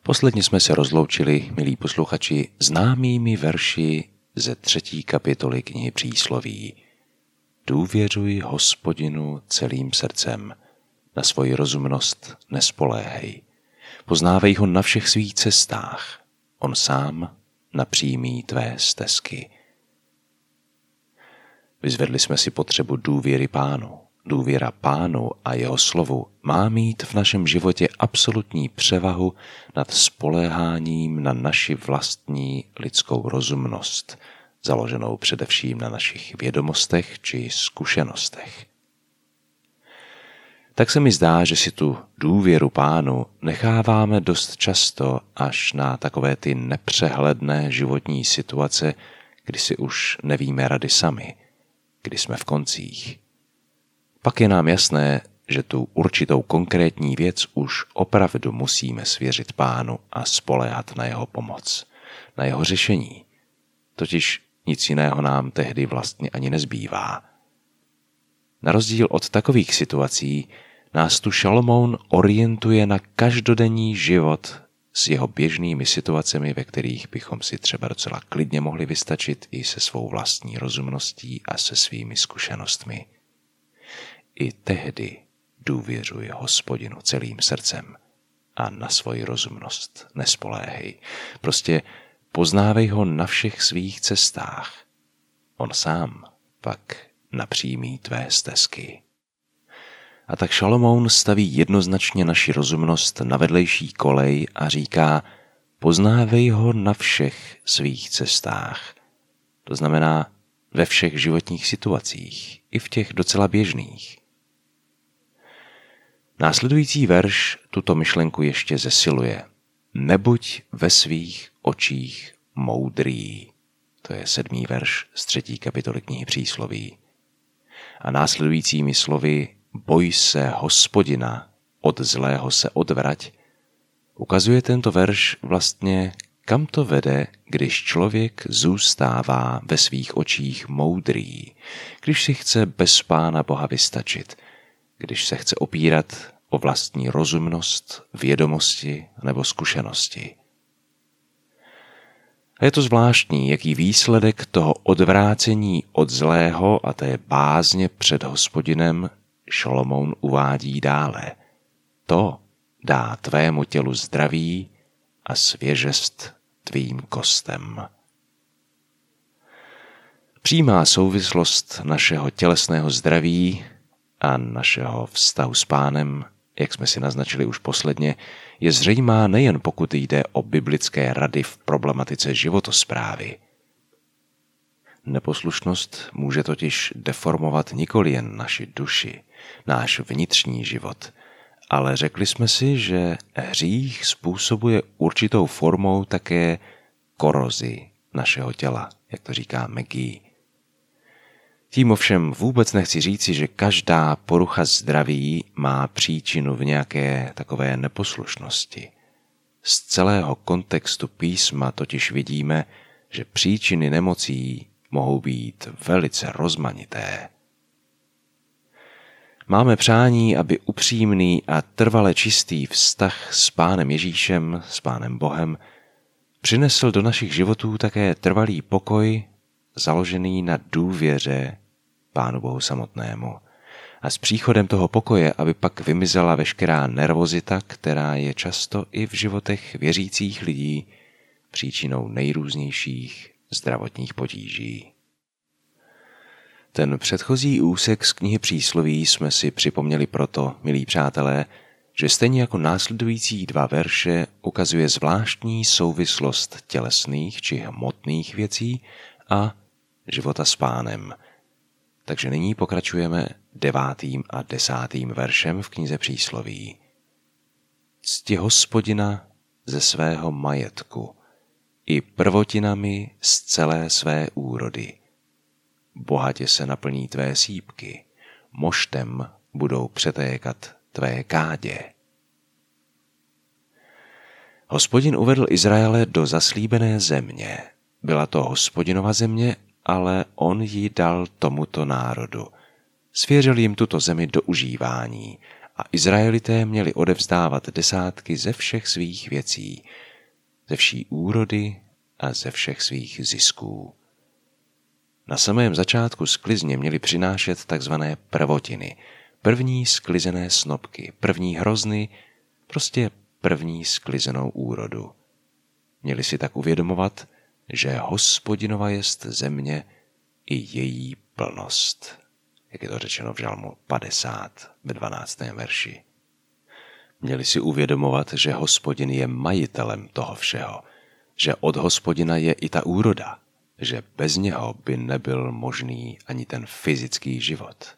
Posledně jsme se rozloučili, milí posluchači, známými verši ze 3. kapitoly knihy Přísloví. Důvěřuj Hospodinu celým srdcem, na svoji rozumnost nespoléhej. Poznávej ho na všech svých cestách, on sám napřímí tvé stezky. Vyzvedli jsme si potřebu důvěry Pánu. Důvěra Pánu a jeho slovu má mít v našem životě absolutní převahu nad spoléháním na naši vlastní lidskou rozumnost, založenou především na našich vědomostech či zkušenostech. Tak se mi zdá, že si tu důvěru Pánu necháváme dost často až na takové ty nepřehledné životní situace, kdy si už nevíme rady sami, kdy jsme v koncích. Pak je nám jasné, že tu určitou konkrétní věc už opravdu musíme svěřit Pánu a spoléhat na jeho pomoc, na jeho řešení. Totiž nic jiného nám tehdy vlastně ani nezbývá. Na rozdíl od takových situací nás tu Šalomoun orientuje na každodenní život s jeho běžnými situacemi, ve kterých bychom si třeba docela klidně mohli vystačit i se svou vlastní rozumností a se svými zkušenostmi. I tehdy důvěřuj Hospodinu celým srdcem a na svoji rozumnost nespoléhej. Prostě poznávej ho na všech svých cestách. On sám pak napřímí tvé stezky. A tak Šalomoun staví jednoznačně naši rozumnost na vedlejší kolej a říká, poznávej ho na všech svých cestách. To znamená ve všech životních situacích, i v těch docela běžných. Následující verš tuto myšlenku ještě zesiluje. Nebuď ve svých očích moudrý. To je 7. verš z 3. kapitoly knihy Přísloví. A následujícími slovy boj se Hospodina, od zlého se odvrať, ukazuje tento verš vlastně, kam to vede, když člověk zůstává ve svých očích moudrý, když si chce bez Pána Boha vystačit, když se chce opírat o vlastní rozumnost, vědomosti nebo zkušenosti. A je to zvláštní, jaký výsledek toho odvrácení od zlého a té bázně před Hospodinem Šalomoun uvádí dále. To dá tvému tělu zdraví a svěžest tvým kostem. Přímá souvislost našeho tělesného zdraví a našeho vztahu s Pánem, jak jsme si naznačili už posledně, je zřejmá nejen pokud jde o biblické rady v problematice životosprávy. Neposlušnost může totiž deformovat nikoli jen naši duši, náš vnitřní život, ale řekli jsme si, že hřích způsobuje určitou formou také korozi našeho těla, jak to říká McGee. Tím ovšem vůbec nechci říci, že každá porucha zdraví má příčinu v nějaké takové neposlušnosti. Z celého kontextu písma totiž vidíme, že příčiny nemocí mohou být velice rozmanité. Máme přání, aby upřímný a trvale čistý vztah s Pánem Ježíšem, s Pánem Bohem, přinesl do našich životů také trvalý pokoj, založený na důvěře Pánu Bohu samotnému. A s příchodem toho pokoje, aby pak vymizela veškerá nervozita, která je často i v životech věřících lidí příčinou nejrůznějších zdravotních potíží. Ten předchozí úsek z knihy Přísloví jsme si připomněli proto, milí přátelé, že stejně jako následující 2 verše ukazuje zvláštní souvislost tělesných či hmotných věcí a života s Pánem. Takže nyní pokračujeme 9. a 10. veršem v knize Přísloví. Cti Hospodina ze svého majetku i prvotinami z celé své úrody. Bohatě se naplní tvé sýpky, moštem budou přetékat tvé kádě. Hospodin uvedl Izraele do zaslíbené země. Byla to Hospodinova země, ale on ji dal tomuto národu. Svěřil jim tuto zemi do užívání a Izraelité měli odevzdávat desátky ze všech svých věcí, ze vší úrody a ze všech svých zisků. Na samém začátku sklizně měli přinášet takzvané prvotiny, první sklizené snopky, první hrozny, prostě první sklizenou úrodu. Měli si tak uvědomovat, že Hospodinova jest země i její plnost, jak je to řečeno v Žalmu 50 ve 12. verši. Měli si uvědomovat, že Hospodin je majitelem toho všeho, že od Hospodina je i ta úroda, že bez něho by nebyl možný ani ten fyzický život.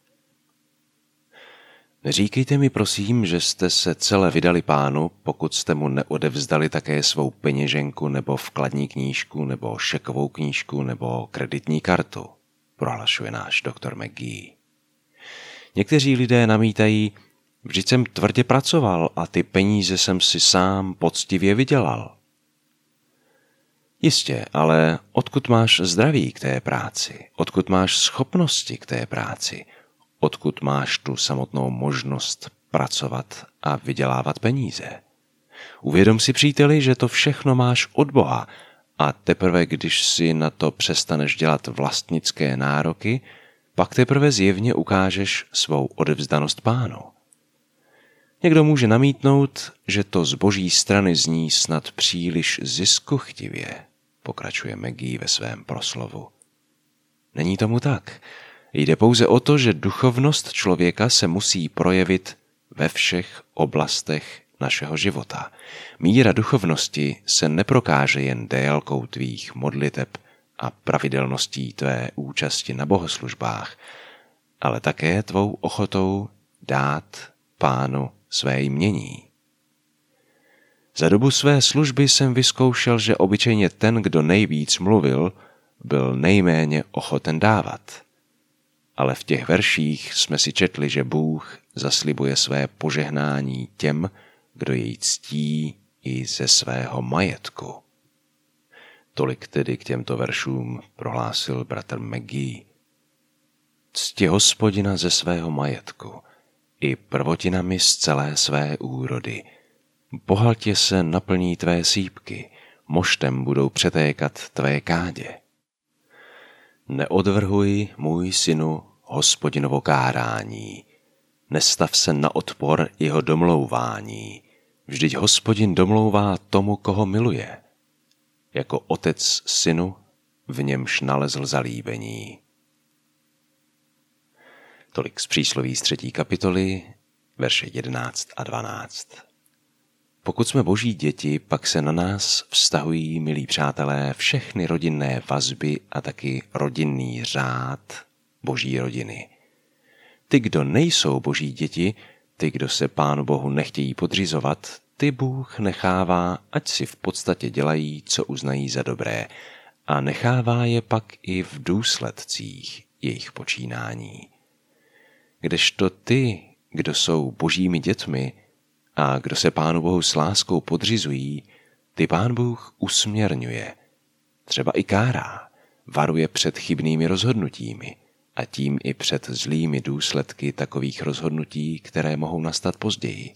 Neříkejte mi prosím, že jste se celé vydali Pánu, pokud jste mu neodevzdali také svou peněženku nebo vkladní knížku nebo šekovou knížku nebo kreditní kartu, prohlašuje náš doktor McGee. Někteří lidé namítají, vždyť jsem tvrdě pracoval a ty peníze jsem si sám poctivě vydělal. Jistě, ale odkud máš zdraví k té práci? Odkud máš schopnosti k té práci? Odkud máš tu samotnou možnost pracovat a vydělávat peníze? Uvědom si, příteli, že to všechno máš od Boha a teprve, když si na to přestaneš dělat vlastnické nároky, pak teprve zjevně ukážeš svou odevzdanost Pánu. Někdo může namítnout, že to z Boží strany zní snad příliš ziskuchtivě, pokračuje McGee ve svém proslovu. Není tomu tak. Jde pouze o to, že duchovnost člověka se musí projevit ve všech oblastech našeho života. Míra duchovnosti se neprokáže jen délkou tvých modliteb a pravidelností tvé účasti na bohoslužbách, ale také tvou ochotou dát Pánu své jmění. Za dobu své služby jsem vyzkoušel, že obyčejně ten, kdo nejvíc mluvil, byl nejméně ochoten dávat. Ale v těch verších jsme si četli, že Bůh zaslibuje své požehnání těm, kdo jej ctí i ze svého majetku. Tolik tedy k těmto veršům prohlásil bratr McGee. Cti Hospodina ze svého majetku i prvotinami z celé své úrody. Bohatě se naplní tvé sýpky, moštem budou přetékat tvé kádě. Neodvrhuj, můj synu, Hospodinovo kárání, nestav se na odpor jeho domlouvání, vždyť Hospodin domlouvá tomu, koho miluje. Jako otec synu, v němž nalezl zalíbení. Tolik z přísloví z 3. kapitoly, verše 11 a 12. Pokud jsme Boží děti, pak se na nás vztahují, milí přátelé, všechny rodinné vazby a taky rodinný řád Boží rodiny. Ty, kdo nejsou Boží děti, ty, kdo se Pánu Bohu nechtějí podřizovat, ty Bůh nechává, ať si v podstatě dělají, co uznají za dobré, a nechává je pak i v důsledcích jejich počínání. Kdežto ty, kdo jsou Božími dětmi a kdo se Pánu Bohu s láskou podřizují, ty Pán Bůh usměrňuje, třeba i kárá, varuje před chybnými rozhodnutími a tím i před zlými důsledky takových rozhodnutí, které mohou nastat později.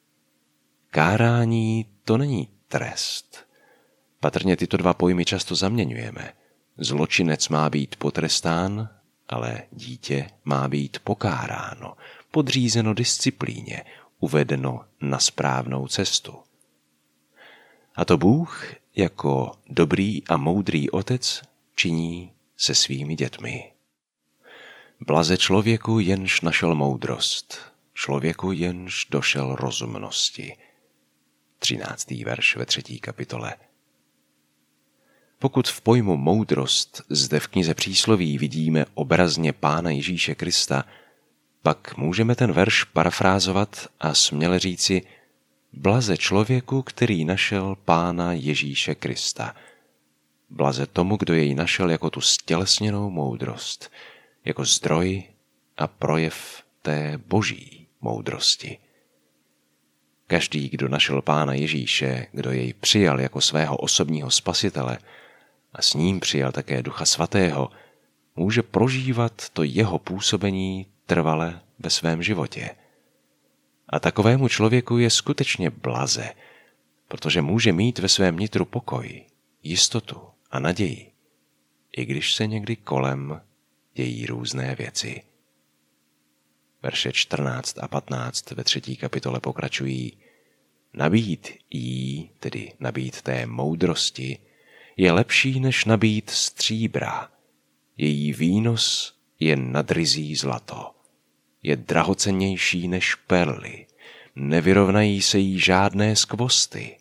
Kárání to není trest. Patrně tyto dva pojmy často zaměňujeme. Zločinec má být potrestán, ale dítě má být pokáráno, podřízeno disciplíně, uvedeno na správnou cestu. A to Bůh jako dobrý a moudrý otec činí se svými dětmi. Blaze člověku, jenž našel moudrost, člověku, jenž došel rozumnosti. 13. verš ve 3. kapitole. Pokud v pojmu moudrost zde v knize Přísloví vidíme obrazně Pána Ježíše Krista, pak můžeme ten verš parafrázovat a směle říci blaze člověku, který našel Pána Ježíše Krista. Blaze tomu, kdo jej našel jako tu stělesněnou moudrost, jako zdroj a projev té boží moudrosti. Každý, kdo našel Pána Ježíše, kdo jej přijal jako svého osobního spasitele a s ním přijal také Ducha Svatého, může prožívat to jeho působení trvale ve svém životě. A takovému člověku je skutečně blaze, protože může mít ve svém nitru pokoj, jistotu a naději, i když se někdy kolem dějí různé věci. Verše 14 a 15 ve 3. kapitole pokračují: Nabít jí, tedy nabít té moudrosti, je lepší než nabít stříbra. Její výnos je nad ryzí zlato. Je drahocennější než perly. Nevyrovnají se jí žádné skvosty.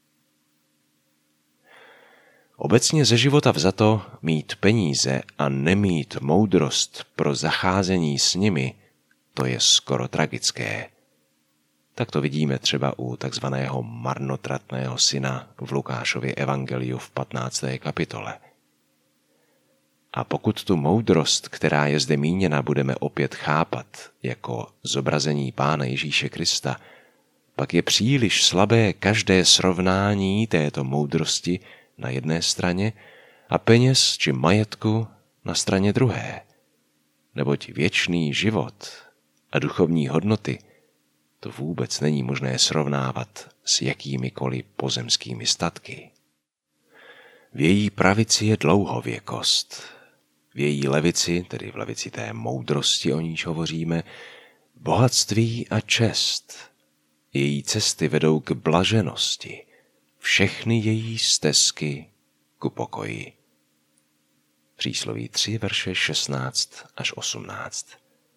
Obecně ze života vzato mít peníze a nemít moudrost pro zacházení s nimi, to je skoro tragické. Tak to vidíme třeba u takzvaného marnotratného syna v Lukášově evangeliu v 15. kapitole. A pokud tu moudrost, která je zde míněna, budeme opět chápat jako zobrazení Pána Ježíše Krista, pak je příliš slabé každé srovnání této moudrosti na jedné straně a peněz či majetku na straně druhé. Neboť věčný život a duchovní hodnoty to vůbec není možné srovnávat s jakýmikoliv pozemskými statky. V její pravici je dlouhověkost, v její levici, tedy v levici té moudrosti, o níž hovoříme, bohatství a čest. Její cesty vedou k blaženosti, všechny její stezky ku pokoji. Přísloví 3, verše 16 až 18.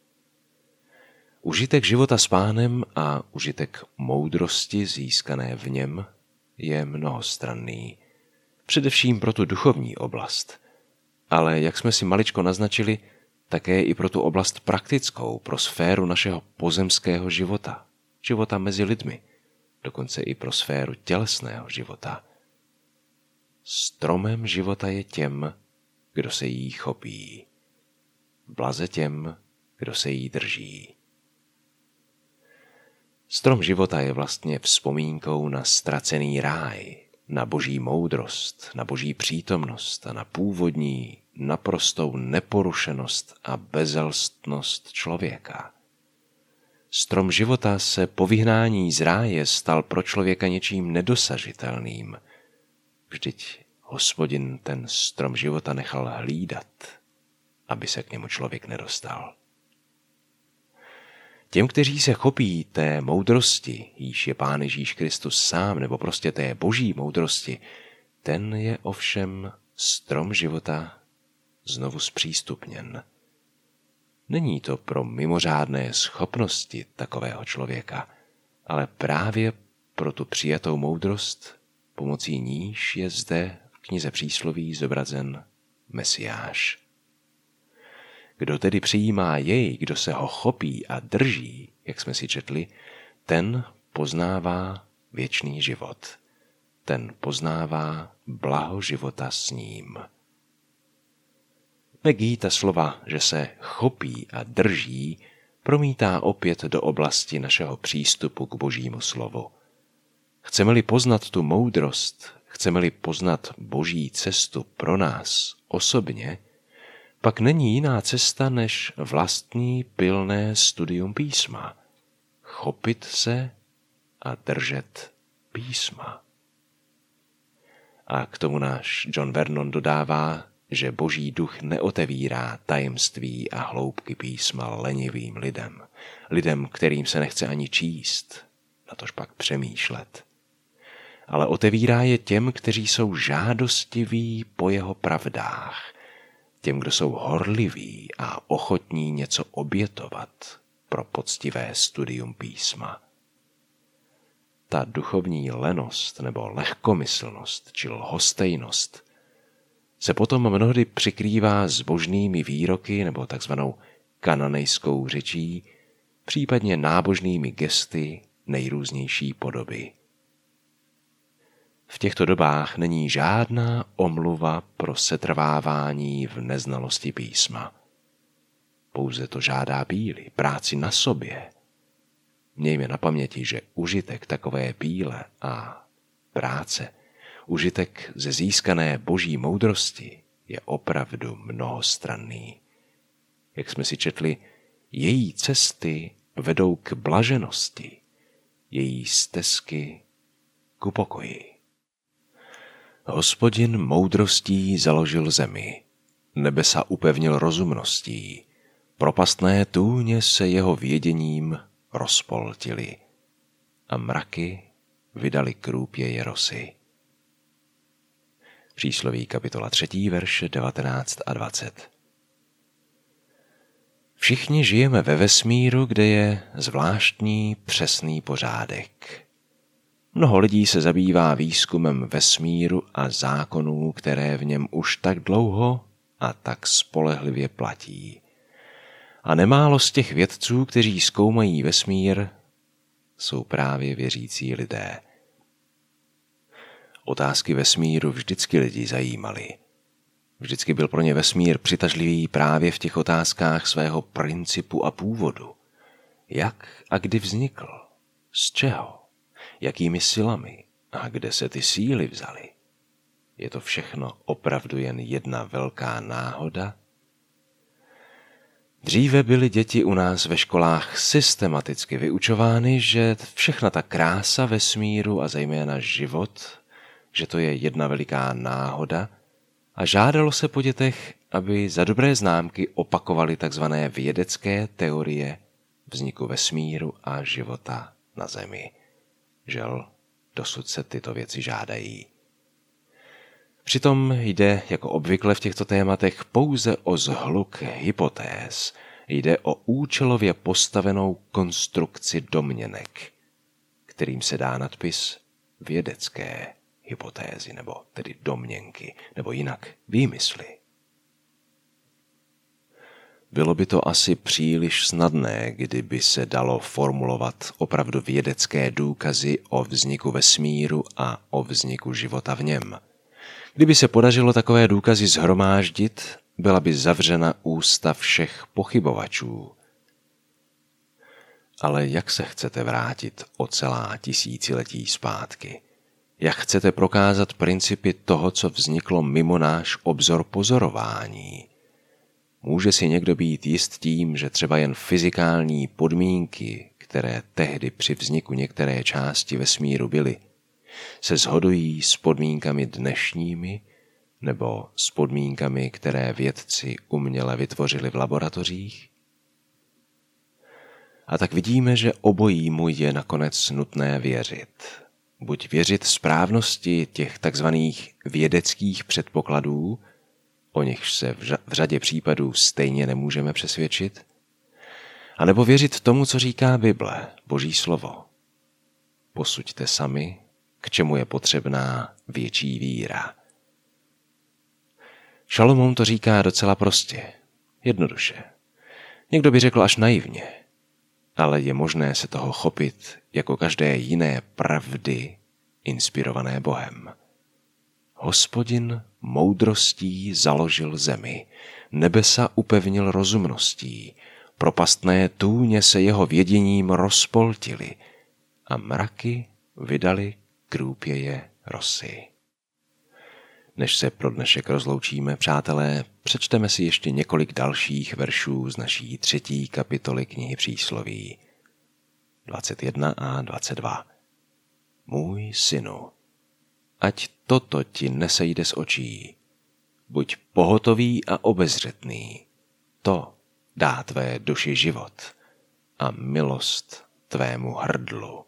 Užitek života s Pánem a užitek moudrosti získané v něm je mnohostranný, především pro tu duchovní oblast, ale jak jsme si maličko naznačili, také i pro tu oblast praktickou, pro sféru našeho pozemského života, života mezi lidmi, dokonce i pro sféru tělesného života. Stromem života je těm, kdo se jí chopí. Blaze těm, kdo se jí drží. Strom života je vlastně vzpomínkou na ztracený ráj, na boží moudrost, na boží přítomnost a na původní, naprostou neporušenost a bezelstnost člověka. Strom života se po vyhnání z ráje stal pro člověka něčím nedosažitelným. Vždyť Hospodin ten strom života nechal hlídat, aby se k němu člověk nedostal. Těm, kteří se chopí té moudrosti, jíž je Pán Ježíš Kristus sám, nebo prostě té boží moudrosti, ten je ovšem strom života znovu zpřístupněn. Není to pro mimořádné schopnosti takového člověka, ale právě pro tu přijatou moudrost, pomocí níž je zde v knize Přísloví zobrazen Mesiáš. Kdo tedy přijímá jej, kdo se ho chopí a drží, jak jsme si četli, ten poznává věčný život. Ten poznává blaho života s ním. Gita slova, že se chopí a drží, promítá opět do oblasti našeho přístupu k Božímu slovu. Chceme-li poznat tu moudrost, chceme-li poznat Boží cestu pro nás osobně, pak není jiná cesta než vlastní pilné studium písma. Chopit se a držet písma. A k tomu náš John Vernon dodává, že Boží duch neotevírá tajemství a hloubky písma lenivým lidem, lidem, kterým se nechce ani číst, natož pak přemýšlet. Ale otevírá je těm, kteří jsou žádostiví po jeho pravdách, těm, kdo jsou horliví a ochotní něco obětovat pro poctivé studium písma. Ta duchovní lenost nebo lehkomyslnost či lhostejnost se potom mnohdy přikrývá zbožnými výroky nebo takzvanou kananejskou řečí, případně nábožnými gesty nejrůznější podoby. V těchto dobách není žádná omluva pro setrvávání v neznalosti písma. Pouze to žádá píli, práci na sobě. Mějme na paměti, že užitek takové píle a práce, užitek ze získané boží moudrosti je opravdu mnohostranný. Jak jsme si četli, její cesty vedou k blaženosti, její stezky ku pokoji. Hospodin moudrostí založil zemi, nebesa upevnil rozumností, propastné tůně se jeho věděním rozpoltily a mraky vydali krůpěje rosy. Přísloví kapitola 3, verše 19 a 20. Všichni žijeme ve vesmíru, kde je zvláštní přesný pořádek. Mnoho lidí se zabývá výzkumem vesmíru a zákonů, které v něm už tak dlouho a tak spolehlivě platí. A nemálo z těch vědců, kteří zkoumají vesmír, jsou právě věřící lidé. Otázky vesmíru vždycky lidi zajímaly. Vždycky byl pro ně vesmír přitažlivý právě v těch otázkách svého principu a původu. Jak a kdy vznikl? Z čeho? Jakými silami? A kde se ty síly vzaly? Je to všechno opravdu jen jedna velká náhoda? Dříve byly děti u nás ve školách systematicky vyučovány, že všechna ta krása vesmíru a zejména život, že to je jedna veliká náhoda, a žádalo se po dětech, aby za dobré známky opakovali takzvané vědecké teorie vzniku vesmíru a života na Zemi. Žel, dosud se tyto věci žádají. Přitom jde, jako obvykle v těchto tématech, pouze o shluk hypotéz. Jde o účelově postavenou konstrukci domněnek, kterým se dá nadpis vědecké hypotézy, nebo tedy domněnky, nebo jinak výmysly. Bylo by to asi příliš snadné, kdyby se dalo formulovat opravdu vědecké důkazy o vzniku vesmíru a o vzniku života v něm. Kdyby se podařilo takové důkazy shromáždit, byla by zavřena ústa všech pochybovačů. Ale jak se chcete vrátit o celá tisíciletí zpátky? Jak chcete prokázat principy toho, co vzniklo mimo náš obzor pozorování? Může si někdo být jist tím, že třeba jen fyzikální podmínky, které tehdy při vzniku některé části vesmíru byly, se shodují s podmínkami dnešními nebo s podmínkami, které vědci uměle vytvořili v laboratořích? A tak vidíme, že obojímu je nakonec nutné věřit. Buď věřit správnosti těch takzvaných vědeckých předpokladů, o nichž se v řadě případů stejně nemůžeme přesvědčit, anebo věřit tomu, co říká Bible, Boží slovo. Posuďte sami, k čemu je potřebná větší víra. Šalomoun to říká docela prostě, jednoduše. Někdo by řekl až naivně, ale je možné se toho chopit jako každé jiné pravdy inspirované Bohem. Hospodin moudrostí založil zemi, nebesa upevnil rozumností, propastné tůně se jeho věděním rozpoltily a mraky vydali krůpěje rosy. Než se pro dnešek rozloučíme, přátelé, přečteme si ještě několik dalších veršů z naší 3. kapitoly knihy Přísloví, 21 a 22. Můj synu, ať toto ti nesejde z očí. Buď pohotový a obezřetný. To dá tvé duši život a milost tvému hrdlu.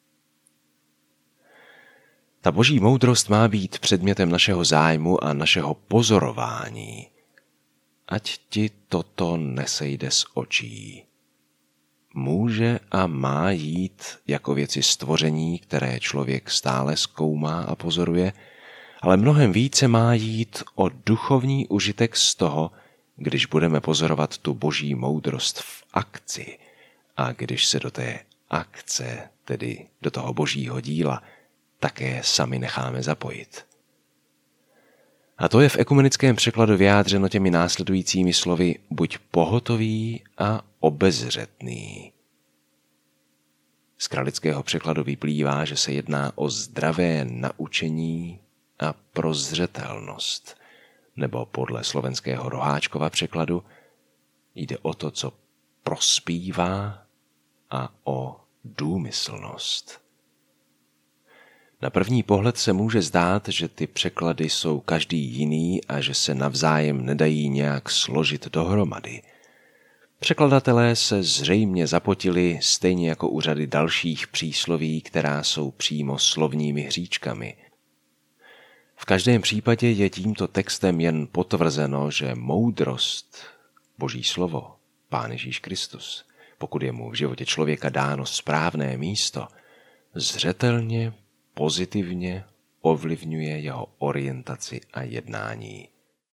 Ta boží moudrost má být předmětem našeho zájmu a našeho pozorování. Ať ti toto nesejde z očí. Může a má jít jako věci stvoření, které člověk stále zkoumá a pozoruje, ale mnohem více má jít o duchovní užitek z toho, když budeme pozorovat tu boží moudrost v akci a když se do té akce, tedy do toho božího díla, také sami necháme zapojit. A to je v ekumenickém překladu vyjádřeno těmi následujícími slovy buď pohotový a obezřetný. Z kralického překladu vyplývá, že se jedná o zdravé naučení a prozřetelnost, nebo podle slovenského Roháčkova překladu jde o to, co prospívá a o důmyslnost. Na první pohled se může zdát, že ty překlady jsou každý jiný a že se navzájem nedají nějak složit dohromady. Překladatelé se zřejmě zapotili stejně jako u řady dalších přísloví, která jsou přímo slovními hříčkami. V každém případě je tímto textem jen potvrzeno, že moudrost, Boží slovo, Pán Ježíš Kristus, pokud je mu v životě člověka dáno správné místo, zřetelně, pozitivně ovlivňuje jeho orientaci a jednání.